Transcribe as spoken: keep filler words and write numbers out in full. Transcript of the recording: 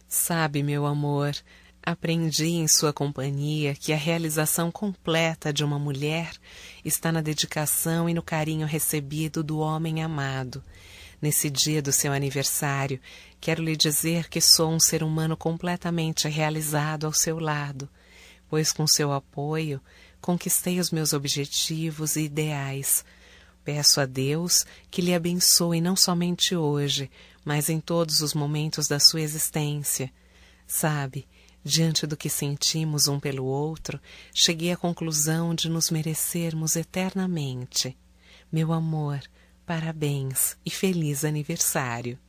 Sabe, meu amor, aprendi em sua companhia que a realização completa de uma mulher está na dedicação e no carinho recebido do homem amado. Nesse dia do seu aniversário, quero lhe dizer que sou um ser humano completamente realizado ao seu lado, pois com seu apoio conquistei os meus objetivos e ideais. Peço a Deus que lhe abençoe não somente hoje, mas em todos os momentos da sua existência. Sabe, diante do que sentimos um pelo outro, cheguei à conclusão de nos merecermos eternamente. Meu amor, parabéns e feliz aniversário.